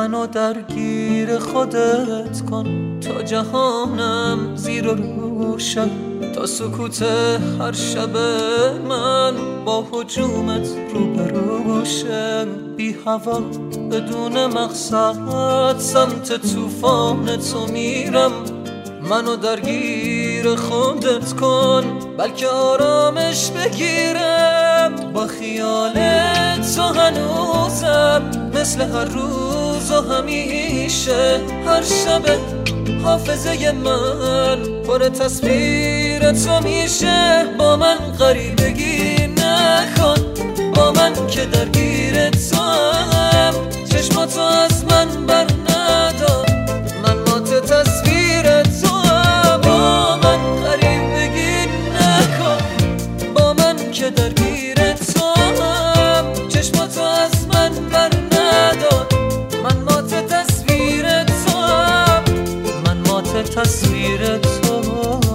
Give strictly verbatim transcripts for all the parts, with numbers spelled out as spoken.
منو درگیر خودت کن تا جهانم زیر و روشن، تا سکوت هر شب من با هجومت روبروشن. بی هوا بدون مقصد سمت طوفان تو میرم، منو درگیر خودت کن بلکه آرامش بگیرم. با خیال تو هنوزم مثل هر روز و همیشه، هر شب حافظه من پر تصویر تو میشه. با من غریبگی نکن، با من که درگیر تو هم، چشماتو از من بر ندار، من مات تصویر تو هم. با من غریبگی نکن، با من که درگیر تو هم، چشماتو از من بر ندار، من مات تصویر تو هم، من مات تصویر تو هم.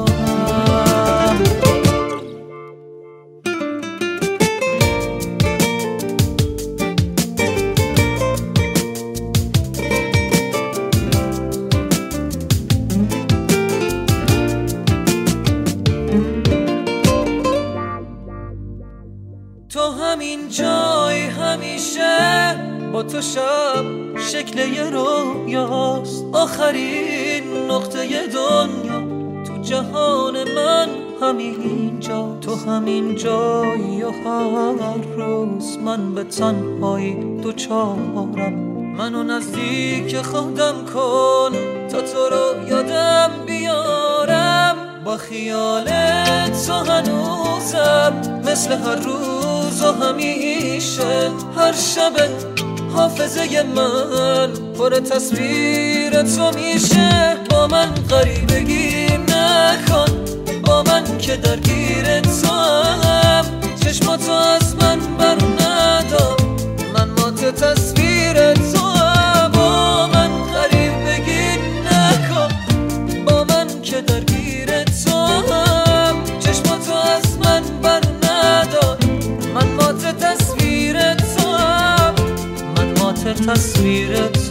تو همین جای همیشه، با تو شب شکل یه رویاست، آخرین نقطه دنیا تو جهان من همین جا. تو همین جایی و هر روز من به تنهایی دوچارم، منو نزدیک خودم کن تا تو رو یادم بیارم. با خیال تو هنوزم مثل هر روز و همیشه، هر شب حافظه من پر تصویر تو میشه. با من غریبگی نکن، با من که درگیر تو هم، چشماتو از من بر ندار، من مات تصویر تو هم. با من غریبگی نکن، با من که درگیر تو هم، چشماتو از من بر ندار، من مات تصویر تو هم، من مات تصویر تو